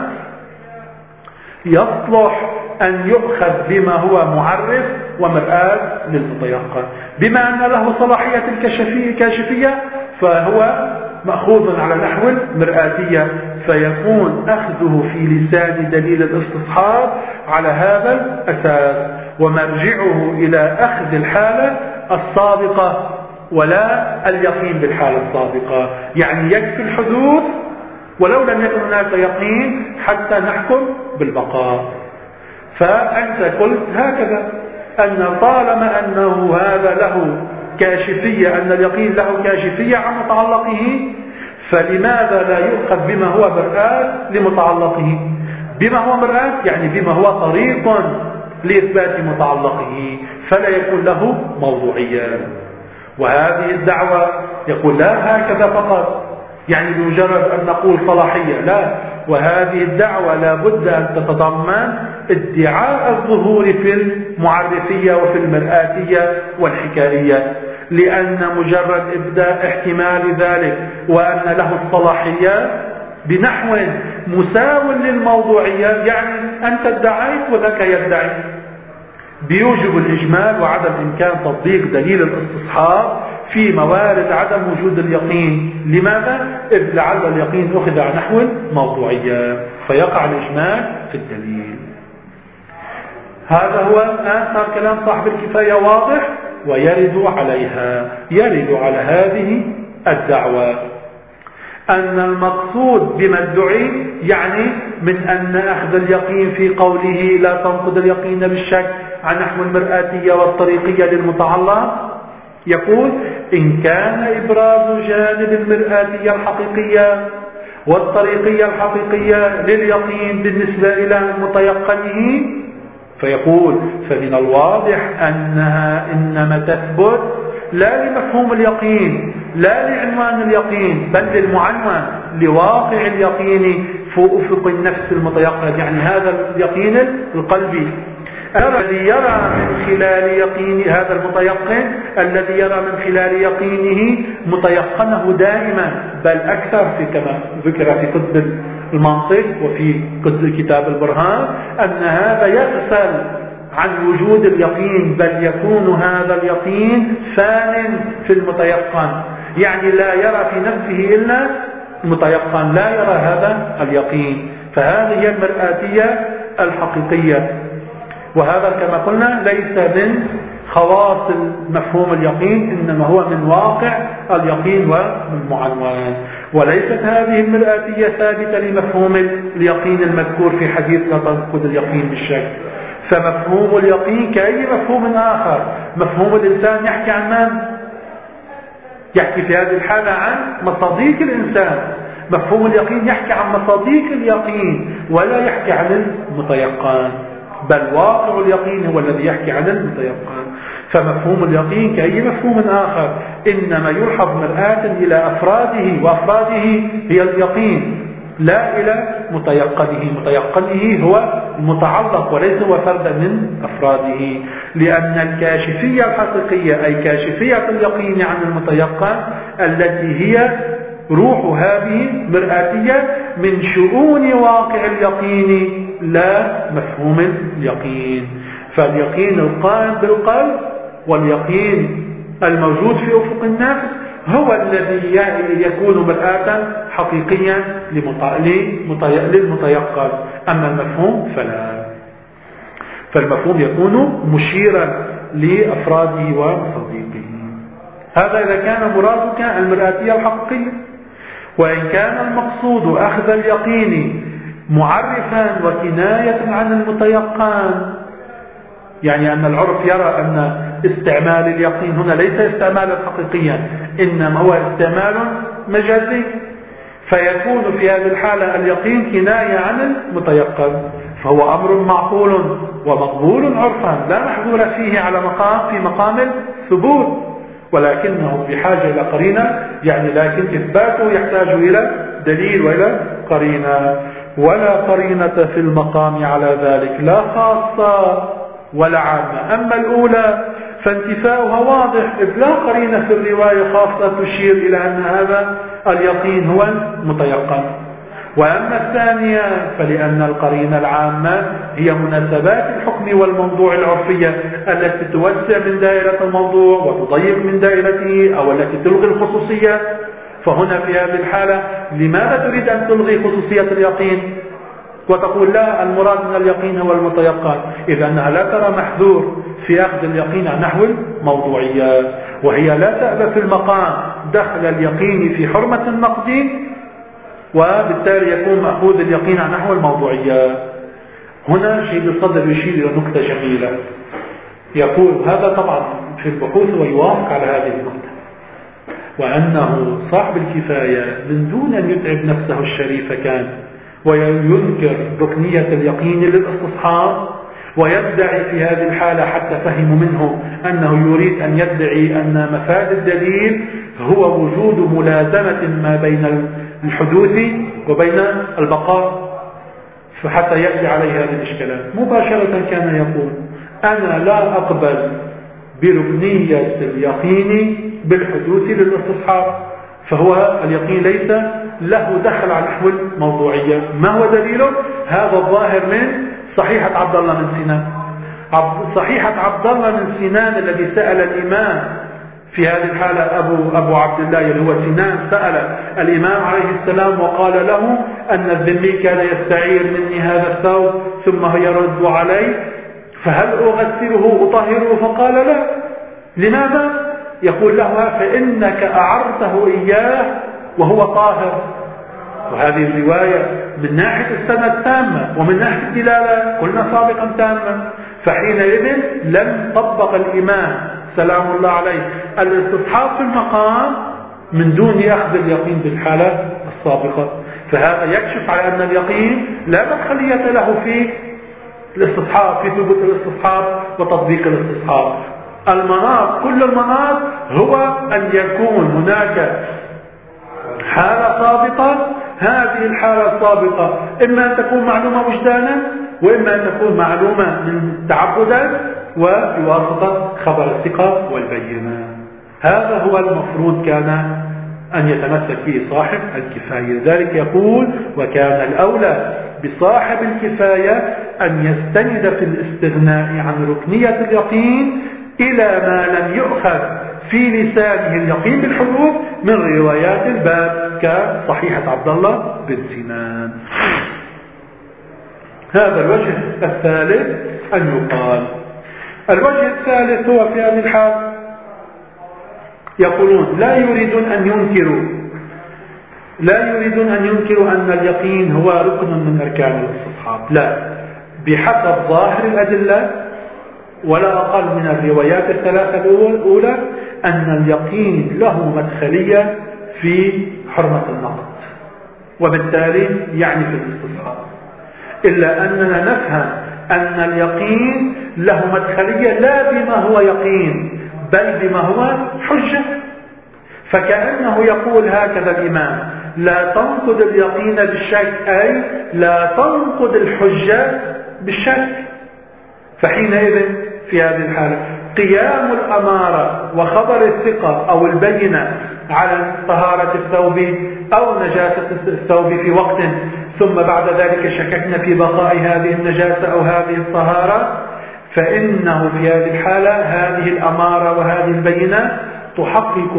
يصلح أن يؤخذ بما هو معرف ومرآة للمتيقن، بما أن له صلاحية الكاشفية فهو مأخوذ على نحو المرآتية، فيكون أخذه في لسان دليل الاستصحاب على هذا الأساس، ومرجعه إلى أخذ الحالة السابقة ولا اليقين بالحالة السابقة. يعني يكفي الحدوث ولو لم يكن هناك يقين حتى نحكم بالبقاء. فأنت قلت هكذا أن طالما أنه هذا له كاشفية، أن اليقين له كاشفية عن متعلقه، فلماذا لا يؤخذ بما هو مرآة لمتعلقه؟ بما هو مرآة يعني بما هو طريق لإثبات متعلقه، فلا يكون له موضوعية. وهذه الدعوة يقول لا هكذا فقط، يعني بمجرد أن نقول صلاحية، لا، وهذه الدعوة لا بد أن تتضمن ادعاء الظهور في المعرفية وفي المرآتية والحكاية، لأن مجرد إبداء احتمال ذلك وأن له الصلاحية بنحو مساو للموضوعية، يعني أنت ادعيت وذاك يدعي، بيوجب الإجمال وعدم إمكان تطبيق دليل الاستصحاب في موارد عدم وجود اليقين. لماذا؟ إذ لعل اليقين أخذ عن نحو موضوعية فيقع الإجمال في الدليل. هذا هو الآن صار كلام صاحب الكفاية واضح، ويرد عليها، يرد على هذه الدعوة أن المقصود بما ادعي يعني من أن أخذ اليقين في قوله لا تنقض اليقين بالشك عن نحو المرآتية والطريقية للمتعلق، يقول إن كان إبراز جانب المرآتية الحقيقية والطريقية الحقيقية لليقين بالنسبة إلى متيقنه، فيقول فمن الواضح أنها إنما تثبت لا لمفهوم اليقين، لا لعنوان اليقين، بل للمعنون لواقع اليقين في أفق النفس المتيقن، يعني هذا اليقين القلبي الذي يرى من خلال يقين هذا المتيقن، الذي يرى من خلال يقينه متيقنه دائما، بل أكثر في كما ذكر في كتب المنطق وفي كتاب البرهان أن هذا يغفل عن وجود اليقين، بل يكون هذا اليقين فان في المتيقن، يعني لا يرى في نفسه إلا المتيقن لا يرى هذا اليقين. فهذه هي المرآتية الحقيقية، وهذا كما قلنا ليس من خواص مفهوم اليقين، إنما هو من واقع اليقين والمعنوان. وليست هذه المرآتية ثابتة لمفهوم اليقين المذكور في حديث لا تنقض اليقين بالشك. فمفهوم اليقين كأي مفهوم آخر. مفهوم الإنسان يحكي عن من؟ يحكي في هذه الحالة عن مصاديق الإنسان. مفهوم اليقين يحكي عن مصاديق اليقين ولا يحكي عن المتيقن، بل واقع اليقين هو الذي يحكي عن المتيقن. فمفهوم اليقين كأي مفهوم آخر إنما يلحظ مرآة إلى أفراده، وأفراده هي اليقين لا إلى متيقنه. متيقنه هو المتعلق وليس هو فرد من أفراده، لأن الكاشفية الحقيقية أي كاشفية اليقين عن المتيقن التي هي روح هذه مرآتية من شؤون واقع اليقين لا مفهوم اليقين. فاليقين القائم بالقلب واليقين الموجود في أفق النفس هو الذي يكون مرآة حقيقيا للمتيقن. أما المفهوم فلا. فالمفهوم يكون مشيرا لأفراده ومصادقه. هذا إذا كان مرادك المرآتية الحقيقية. وإن كان المقصود أخذ اليقين معرفا وكناية عن المتيقن، يعني أن العرف يرى أن استعمال اليقين هنا ليس استعمالا حقيقيا، إنما هو استعمال مجازي، فيكون في هذه الحالة اليقين كناية عن المتيقن، فهو أمر معقول ومقبول عرفا لا محظور فيه على في مقام الثبوت، ولكنه بحاجة إلى قرينة، يعني لكن إثباته يحتاج إلى دليل وإلى قرينة. ولا قرينة في المقام على ذلك، لا خاصة ولا عامة. أما الأولى فانتفاؤها واضح، إذ لا قرينة في الرواية خاصة تشير إلى أن هذا اليقين هو المتيقن. وأما الثانية فلأن القرينة العامة هي مناسبات الحكم والموضوع العرفية التي توسع من دائرة الموضوع وتضيق من دائرته، أو التي تلغي الخصوصية. فهنا في هذه الحالة لماذا تريد أن تلغي خصوصية اليقين وتقول لا المراد من اليقين هو المتيقن؟ إذ أنها لا ترى محذور في أخذ اليقين عن نحو الموضوعية، وهي لا تأبى في المقام دخل اليقين في حرمة النقد، وبالتالي يكون مأخوذ اليقين عن نحو الموضوعية. هنا شيخ الصدر يشير إلى نقطة جميلة، يقول هذا طبعا في البحوث ويوافق على هذه النقطة، وأنه صاحب الكفاية من دون أن يتعب نفسه الشريفة كان وينكر ركنية اليقين للاستصحاب، ويدعي في هذه الحالة حتى فهموا منه أنه يريد أن يدعي أن مفاد الدليل هو وجود ملازمة ما بين الحدوث وبين البقاء، فحتى يأتي عليه هذه الإشكالات. مباشرة كان يقول أنا لا أقبل بركنية اليقين بالحدوث للاستصحاب، فهو اليقين ليس له دخل على نحو الموضوعية. ما هو دليله؟ هذا الظاهر من صحيحة عبد الله بن سنان. صحيحة عبد الله بن سنان الذي سأل الإمام في هذه الحالة أبو عبد الله اللي هو سنان سأل الإمام عليه السلام وقال له أن الذمي كان يستعير مني هذا الثوب ثم يرد علي، فهل أغسله أطهره؟ فقال لا. لماذا؟ يقول له فإنك أعرته إياه وهو طاهر. وهذه الرواية من ناحية السند تامة، ومن ناحية الدلالة قلنا سابقا تامة. فحينئذ لم طبق الإمام سلام الله عليه الاستصحاب في المقام من دون أخذ اليقين بالحالة السابقة. فهذا يكشف على أن اليقين لا دخلية له في الاستصحاب، في ثبوت الاستصحاب وتطبيق الاستصحاب. المناط، كل المناط هو أن يكون هناك حالة سابقة، هذه الحالة السابقة إما أن تكون معلومة وجدانا، وإما أن تكون معلومة من تعبدا وبواسطة خبر الثقة والبينة. هذا هو المفروض كان أن يتمسك به صاحب الكفاية. لذلك يقول وكان الأولى بصاحب الكفاية أن يستند في الاستغناء عن ركنية اليقين إلى ما لم يؤخذ في لسانه اليقين بالحدوث من روايات الباب كصحيحة عبد الله بن سنان. هذا الوجه الثالث أن يقال. الوجه الثالث هو في هذه الحال يقولون لا يريدون أن ينكروا أن اليقين هو ركن من أركان الاستصحاب، لا، بحسب ظاهر الأدلة ولا أقل من الروايات الثلاثة الأولى أن اليقين له مدخلية في حرمة النقد، وبالتالي يعني في الاستصحاب، إلا أننا نفهم أن اليقين له مدخلية لا بما هو يقين بل بما هو حجة. فكأنه يقول هكذا الإمام: لا تنقض اليقين بالشك، أي لا تنقض الحجة بالشك. فحينئذ في هذه الحالة قيام الأمارة وخبر الثقة أو البينة على طهارة الثوب أو نجاسة الثوب في وقت ثم بعد ذلك شككنا في بقاء هذه النجاسة أو هذه الطهارة، فإنه في هذه الحالة هذه الأمارة وهذه البينة تحقق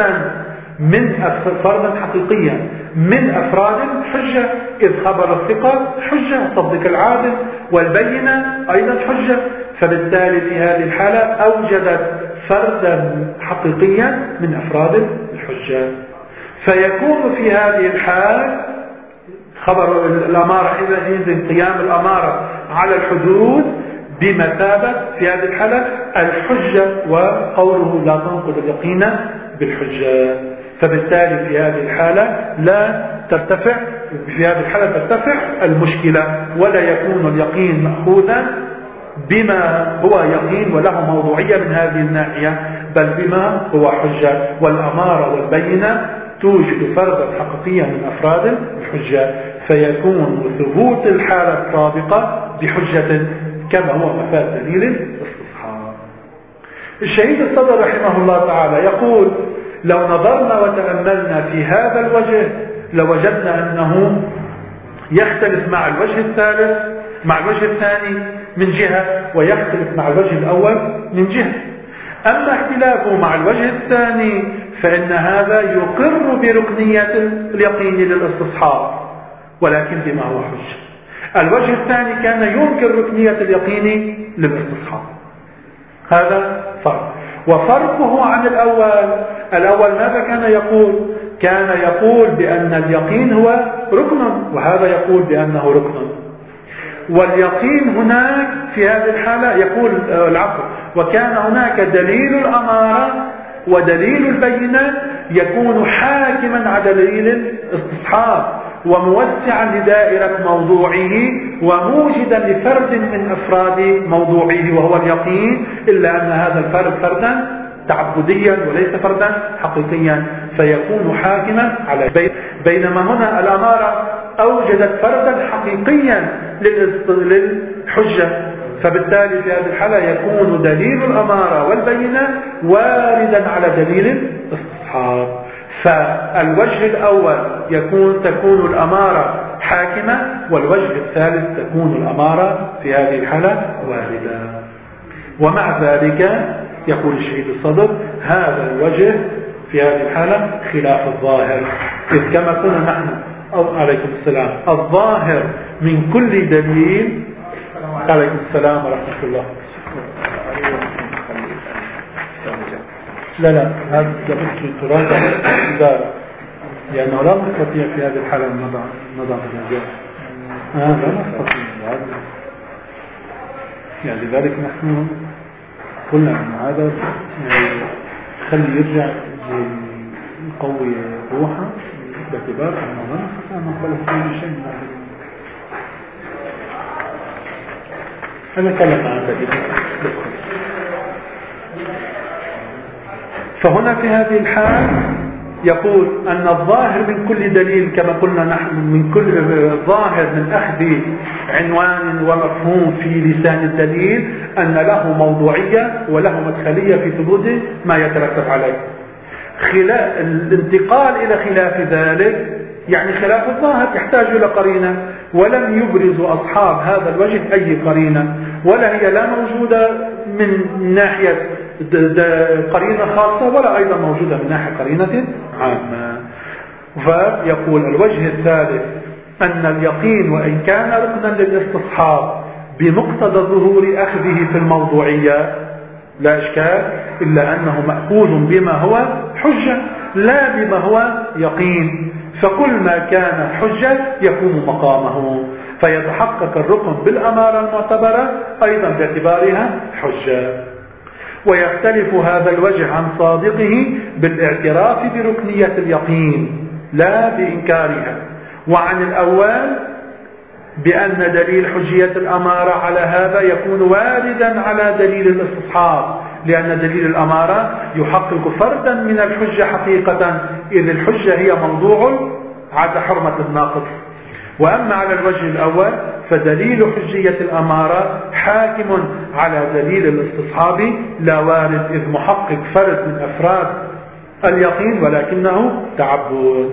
فردا حقيقيا من أفراد حجة، إذ خبر الثقة حجة صدق العادل والبينة أيضا حجة، فبالتالي في هذه الحالة أوجدت فردا حقيقيا من أفراد الحجة. فيكون في هذه الحال خبر الأمارة إذن قيام الأمارة على الحدود بمثابة في هذه الحالة الحجة، وقوله لا تنقض اليقين بالحجة. فبالتالي في هذه الحالة ترتفع ترتفع المشكلة، ولا يكون اليقين مأخوذا بما هو يقين وله موضوعية من هذه الناحية، بل بما هو حجة. والأمارة والبينة توجد فردا حقيقيا من أفراد الحجة، فيكون ثبوت الحالة السابقة بحجة كما هو مفاد دليل الاستصحاب. الشهيد الصدر رحمه الله تعالى يقول: لو نظرنا وتأملنا في هذا الوجه لوجدنا أنه يختلف مع الوجه الثالث مع الوجه الثاني من جهة، ويختلف مع الوجه الأول من جهة. أما اختلافه مع الوجه الثاني فإن هذا يقر بركنية اليقين للاستصحاب ولكن بما هو حجة. الوجه الثاني كان ينكر ركنية اليقين للاستصحاب. هذا فرق، وفرقه عن الأول ماذا كان يقول؟ كان يقول بأن اليقين هو ركن، وهذا يقول بأنه ركن. واليقين هناك في هذه الحالة يقول العفو، وكان هناك دليل الأمارة ودليل البينة يكون حاكما على دليل الاستصحاب وموسعا لدائرة موضوعه وموجدا لفرد من أفراد موضوعه وهو اليقين، إلا أن هذا الفرد فردا تعبديا وليس فردا حقيقيا، فيكون حاكما على بينما هنا الأمارة أوجدت فردا حقيقيا للحجة، فبالتالي في هذه الحالة يكون دليل الأمارة والبينة واردا على دليل الاستصحاب. فالوجه الأول تكون الأمارة حاكمة، والوجه الثالث تكون الأمارة في هذه الحالة واردة. ومع ذلك يقول الشهيد الصدر: هذا الوجه في هذه الحالة خلاف الظاهر، إذ كما قلنا نحن عليكم السلام الظاهر من كل دليل. عليكم السلام ورحمة الله. لا هذا لابد تراجع الإدارة، لأنه لا نستطيع في هذه الحالة نضع النجاح. لا نستطيع يعني لذلك نحن قلنا أن هذا خلي يرجع يقوي روحه باعتبار أنه لا نستطيع أن نقبل كل شيء من هذا. أنا أتكلم عن ذلك. فهنا في هذه الحال يقول أن الظاهر من كل دليل كما قلنا نحن من كل ظاهر من أخذ عنوان ومفهوم في لسان الدليل أن له موضوعية وله مدخلية في ثبوت ما يترتب عليه. الانتقال إلى خلاف ذلك يعني خلاف الظاهر يحتاج إلى قرينة، ولم يبرز أصحاب هذا الوجه أي قرينة، ولا هي لا موجودة من ناحية قرينة خاصة ولا أيضا موجودة من ناحية قرينة عامة. فيقول الوجه الثالث أن اليقين وإن كان ركنا للاستصحاب بمقتضى ظهور أخذه في الموضوعية لا إشكال، إلا أنه مأخوذ بما هو حجة لا بما هو يقين، فكل ما كان حجة يقوم مقامه، فيتحقق الركن بالأمارة المعتبرة أيضا باعتبارها حجة. ويختلف هذا الوجه عن صادقه بالاعتراف بركنية اليقين لا بإنكارها، وعن الأول بأن دليل حجية الأمارة على هذا يكون واردا على دليل الاستصحاب، لأن دليل الأمارة يحقق فردا من الحجة حقيقة، إذ الحجة هي موضوع عد حرمة الناقض. وأما على الوجه الأول فدليل حجية الأمارة حاكم على دليل الاستصحاب لا وارد، إذ محقق فرد من أفراد اليقين ولكنه تعبد.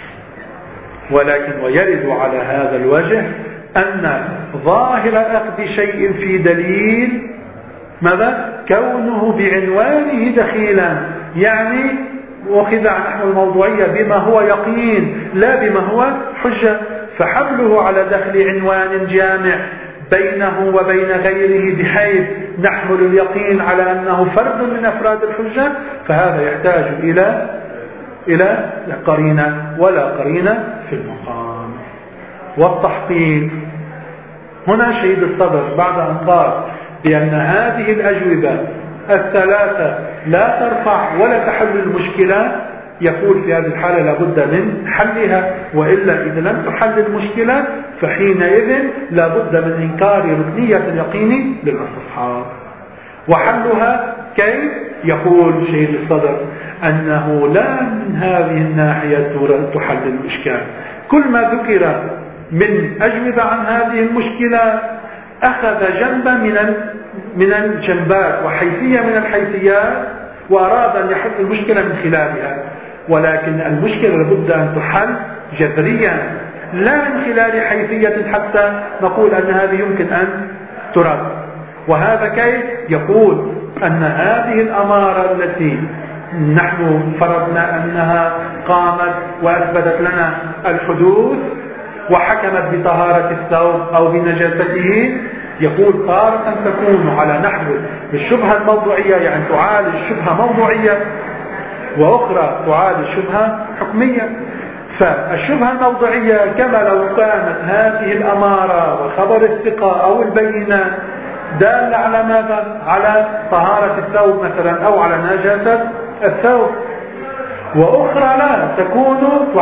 ولكن ويرد على هذا الوجه أن ظاهر أخذ شيء في دليل ماذا؟ كونه بعنوانه دخيلا، يعني وخذ عن نحو الموضوعية بما هو يقين لا بما هو حجة، فحمله على دخل عنوان جامع بينه وبين غيره بحيث نحمل اليقين على أنه فرد من أفراد الحجة، فهذا يحتاج إلى قرينة ولا قرينة في المقام. والتحقيق هنا شهيد الصدر بعد أن قال بأن هذه الأجوبة الثلاثة لا ترفع ولا تحل المشكلة، يقول في هذه الحالة لابد من حلها، وإلا إذا لم تحل المشكلة فحينئذ لابد من إنكار ركنية اليقين للاستصحاب. وحلها كيف؟ يقول شهيد الصدر أنه لا من هذه الناحية تحل الإشكال، كل ما ذكر من أجوبة عن هذه المشكلة أخذ جنبا من الجنبات وحيثية من الحيثيات وأراد أن يحل المشكلة من خلالها، ولكن المشكلة لابد أن تحل جذريا لا من خلال حيثية حتى نقول أن هذه يمكن أن ترد. وهذا كيف؟ يقول أن هذه الأمارة التي نحن فرضنا أنها قامت وأثبتت لنا الحدوث وحكمت بطهارة الثوب أو بنجاسته، يقول تارة تكون على نحو الشبهة الموضوعية، يعني تعالج شبهة موضوعية، وأخرى تعالج شبهة حكمية. فالشبهة الموضوعية كما لو كانت هذه الأمارة وخبر الثقة أو البينة دال على ماذا؟ على طهارة الثوب مثلا أو على نجاسة الثوب، وأخرى لا تكون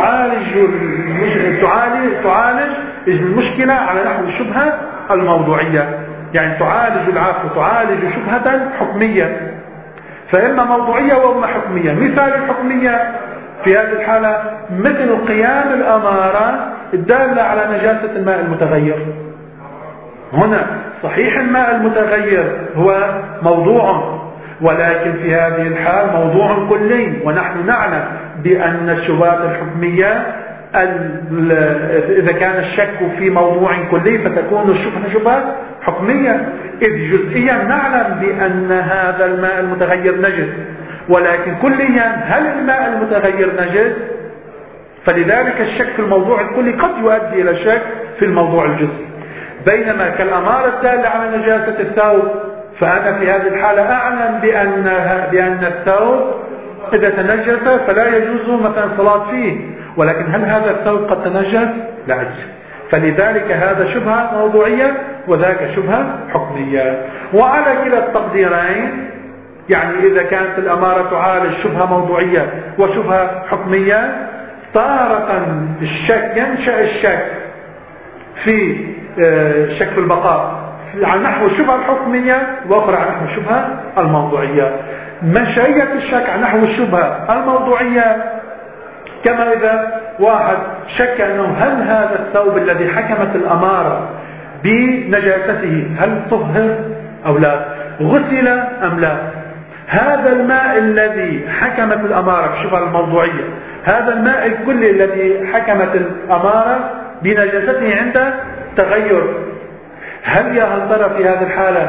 تعالج المشكلة على نحو الشبهة الموضوعية، يعني تعالج العفو تعالج شبهة حكمية، فإما موضوعية وإما حكمية. مثال الحكمية في هذه الحالة مثل قيام الأمارة الدالة على نجاسة الماء المتغير. هنا صحيح الماء المتغير هو موضوع، ولكن في هذه الحال موضوع كلي، ونحن نعلم بأن الشبهات الحكمية إذا كان الشك في موضوع كلي فتكون الشبهة شبهة حكمية، إذ جزئيا نعلم بأن هذا الماء المتغير نجس، ولكن كليا هل الماء المتغير نجس؟ فلذلك الشك في الموضوع الكلي قد يؤدي إلى شك في الموضوع الجزئي. بينما كالأمارة الدالة على نجاسة الثوب فأنا في هذه الحالة أعلم بأن الثوب إذا تنجس فلا يجوز مثلا الصلاة فيه، ولكن هل هذا الثوب قد تنجس؟ لا يجوز. فلذلك هذا شبهة موضوعية وذاك شبهة حكمية. وعلى كلا التقديرين، يعني إذا كانت الأمارة تعالج شبهة موضوعية وشبهة حكمية، تارة الشك ينشأ الشك في شك في البقاء عن نحو الشبهة الحكمية، وأخرى عن نحو الشبهة الموضوعية. منشأية الشك عن نحو الشبهة الموضوعية كما إذا واحد شك أنه هل هذا الثوب الذي حكمت الأمارة بنجاسته هل طهر أو لا، غسل أم لا، هذا الماء الذي حكمت الأمارة بالشبهة الموضوعية، هذا الماء الكلي الذي حكمت الأمارة بنجاسته عند تغير، هل يا هل ترى في هذه الحالة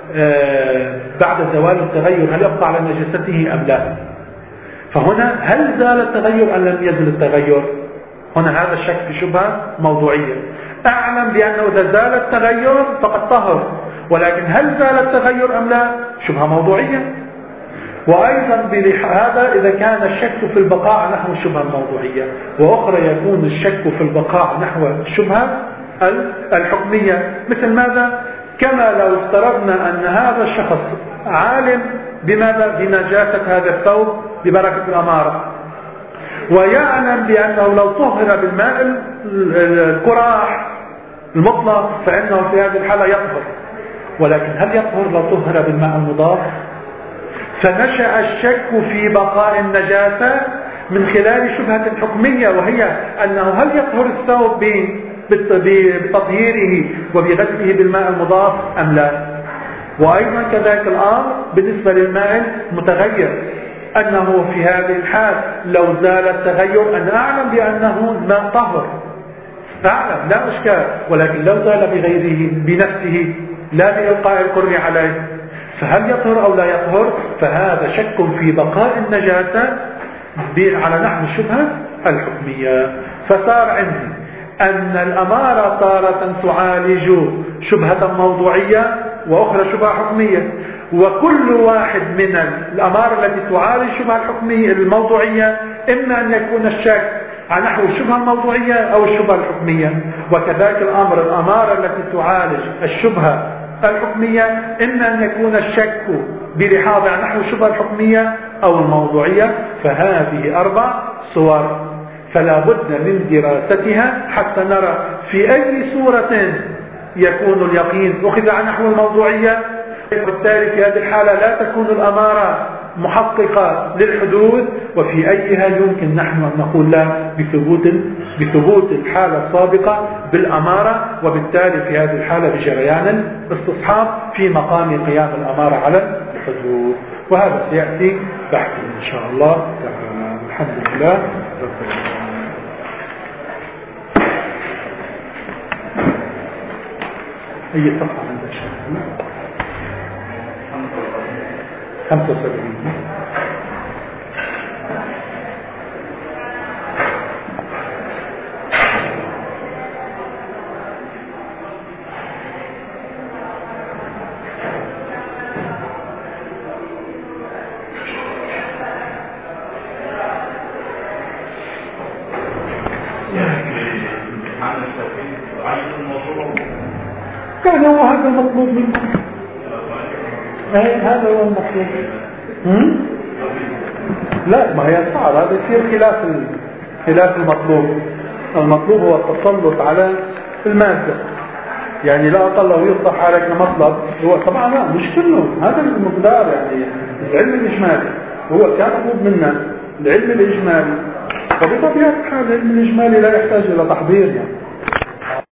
بعد زوال التغير هل يبقى على نجاسته أم لا؟ فهنا هل زال التغير أم لم يزل التغير؟ هنا هذا الشك في شبهة موضوعية. أعلم بأنه إذا زال التغير فقد طهر، ولكن هل زال التغير أم لا؟ شبهة موضوعية. وأيضا هذا إذا كان الشك في البقاء نحو الشبهة الموضوعية، وأخرى يكون الشك في البقاء نحو الشبهة الحكمية. مثل ماذا؟ كما لو افترضنا أن هذا الشخص عالم بماذا؟ بنجاسة هذا الثوب ببركة الأمارة، ويعلم بأنه لو طهر بالماء القراح المطلق فإنه في هذه الحالة يطهر، ولكن هل يطهر لو طهر بالماء المضاف؟ فنشأ الشك في بقاء النجاسة من خلال شبهة حكمية، وهي أنه هل يطهر الثوب بتطهيره وبغسله بالماء المضاف أم لا؟ وأيضا كذلك الأمر بالنسبة للماء المتغير، أنه في هذه الحال لو زال التغير أن أعلم بأنه الماء طهر، أعلم لا إشكال، ولكن لو زال بغيره بنفسه لا بإلقاء القر عليه، فهل يطهر أو لا يطهر؟ فهذا شك في بقاء النجاسة على نحو الشبهة الحكمية. فصار عندي أن الأمارة تارة تعالج شبهة موضوعية وأخرى شبهة حكمية، وكل واحد من الأمارة التي تعالج الشبهة الحكمية الموضوعية إما أن يكون الشك عن نحو الشبهة الموضوعية أو الشبهة الحكمية، وكذلك الأمر الأمارة التي تعالج الشبهة الحكمية إما أن يكون الشك بلحاظ عن نحو الشبهة الحكمية أو الموضوعية. فهذه 4 صور، فلا بد من دراستها حتى نرى في أي صورة يكون اليقين أخذ عن نحو الموضوعية، وبالتالي في هذه الحالة لا تكون الأمارة محققة للحدوث، وفي أيها يمكن نحن أن نقول لا بثبوت الحالة السابقة بالأمارة، وبالتالي في هذه الحالة بجريان الاستصحاب في مقام قيام الأمارة على الحدوث. وهذا سيأتي بحث إن شاء الله تعالى. الحمد لله رب العالمين. أي صفحة عندك شيء؟ 75. كان هو هذا المطلوب منكم، هذا هو المطلوب. لا، ما هي صعب، هذا يصير خلاف المطلوب. المطلوب هو التسلط على المادة، يعني لا أطلع ويطرح عليك مطلب هو طبعا لا مش كله هذا المقدار. يعني العلم الإجمالي هو كان مطلوب منا العلم الإجمالي، فبطبيعة الحال العلم الإجمالي لا يحتاج إلى تحضير يعني.